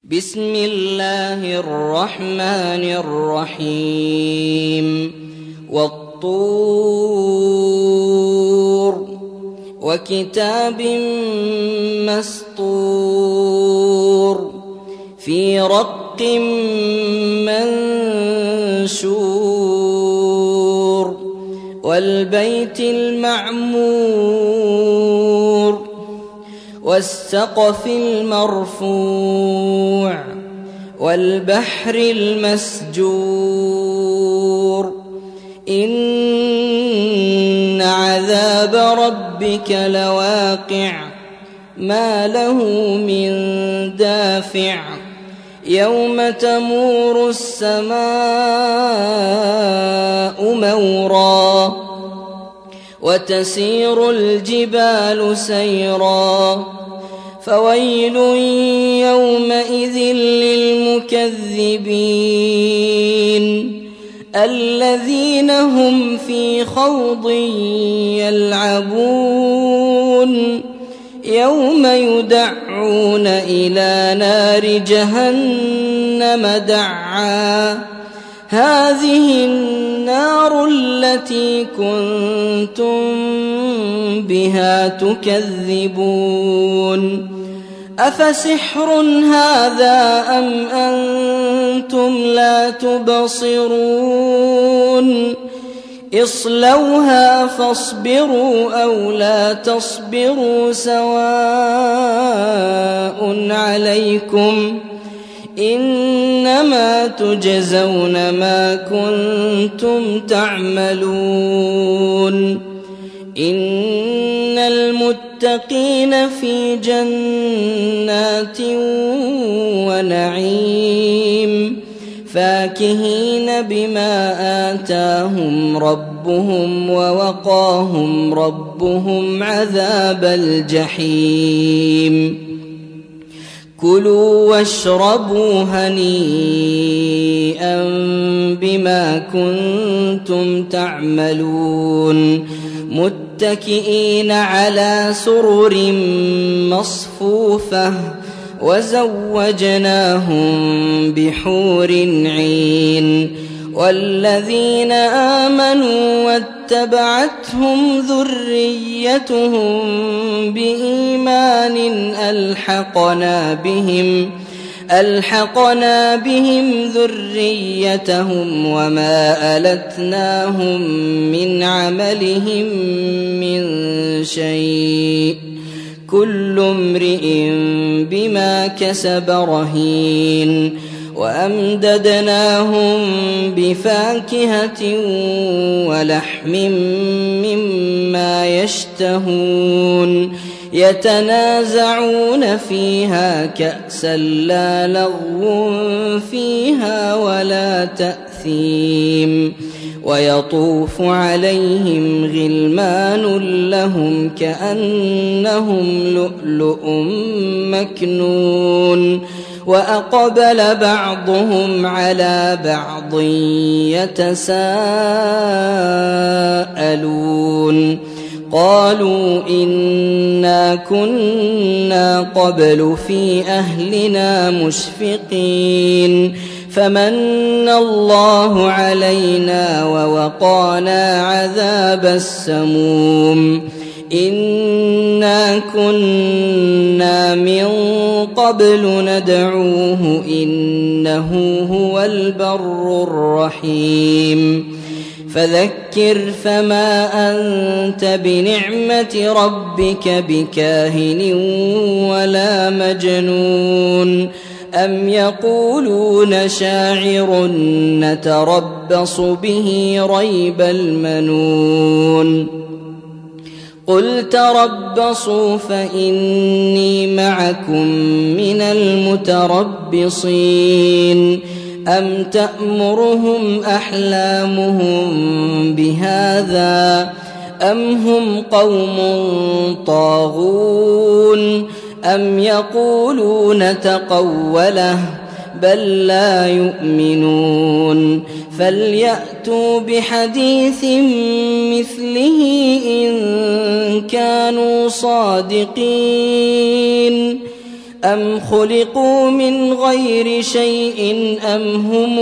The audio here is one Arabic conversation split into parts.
بسم الله الرحمن الرحيم والطور وكتاب مسطور في رق منشور والبيت المعمور والسقف المرفوع والبحر المسجور إن عذاب ربك لواقع ما له من دافع يوم تمور السماء مورا وتسير الجبال سيرا فويل يومئذ للمكذبين الذين هم في خوض يلعبون يوم يدعون إلى نار جهنم دعا هذه النار التي كنتم بها تكذبون أفسحر هذا أم أنتم لا تبصرون اصلوها فاصبروا أو لا تصبروا سواء عليكم إنما تجزون ما كنتم تعملون إن المتقين في جنات ونعيم فاكهين بما آتاهم ربهم ووقاهم ربهم عذاب الجحيم كلوا واشربوا هنيئا بما كنتم تعملون متكئين على سرر مصفوفة وزوجناهم بحور عين والذين آمنوا واتبعتهم ذريتهم بإيمان ألحقنا بهم ذريتهم وما ألتناهم من عملهم من شيء كل امرئ بما كسب رهين وأمددناهم بفاكهة ولحم مما يشتهون يتنازعون فيها كأسا لا لغو فيها ولا تأثيم ويطوف عليهم غلمان لهم كأنهم لؤلؤ مكنون وأقبل بعضهم على بعض يتساءلون قالوا إنا كنا قبل في أهلنا مشفقين فمن الله علينا ووقانا عذاب السموم إنا كنا من قبل ندعوه إنه هو البر الرحيم فذكر فما أنت بنعمة ربك بكاهن ولا مجنون أم يقولون شاعر نتربص به ريب المنون قل تربصوا فإني معكم من المتربصين أم تأمرهم أحلامهم بهذا أم هم قوم طاغون أم يقولون تقوله بل لا يؤمنون فليأتوا بحديث مثله إن كانوا صادقين أم خلقوا من غير شيء أم هم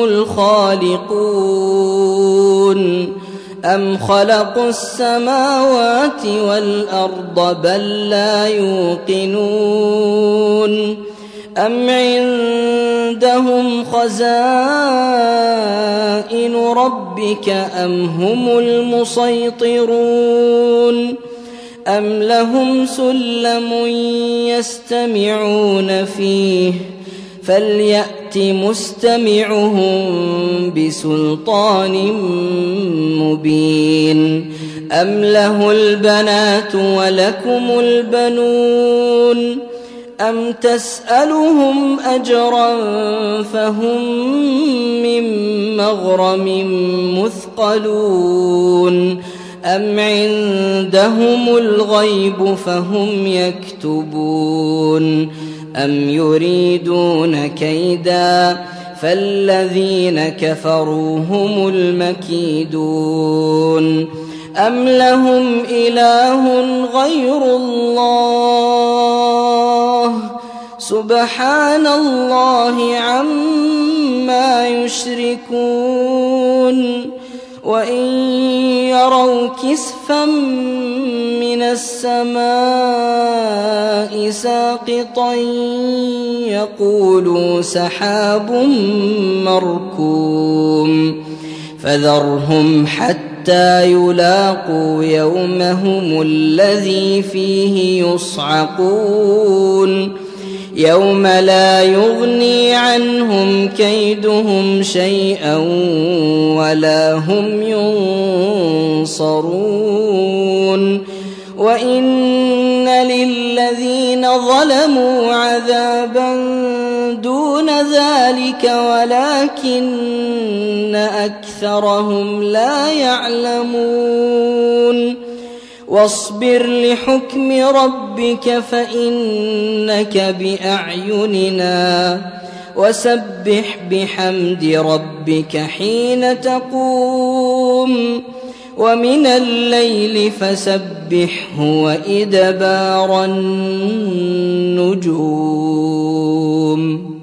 الخالقون أم خلقوا السماوات والأرض بل لا يوقنون أم عندهم خزائن ربك أم هم المسيطرون أم لهم سلم يستمعون فيه فليأت مستمعهم بسلطان مبين أم له البنات ولكم البنون أم تسألهم أجرا فهم من مغرم مثقلون أم عندهم الغيب فهم يكتبون أم يريدون كيدا فالذين كفروا هم المكيدون أم لهم إله غير الله سبحان الله عما يشركون وإن يروا كسفا من السماء ساقطا يقولوا سحاب مركوم فذرهم حتى يلاقوا يومهم الذي فيه يصعقون يوم لا يغني عنهم كيدهم شيئا ولا هم ينصرون وإن للذين ظلموا عذابا دون ذلك ولكن أكثرهم لا يعلمون واصبر لحكم ربك فإنك بأعيننا وسبح بحمد ربك حين تقوم ومن الليل فسبحه وإدبار النجوم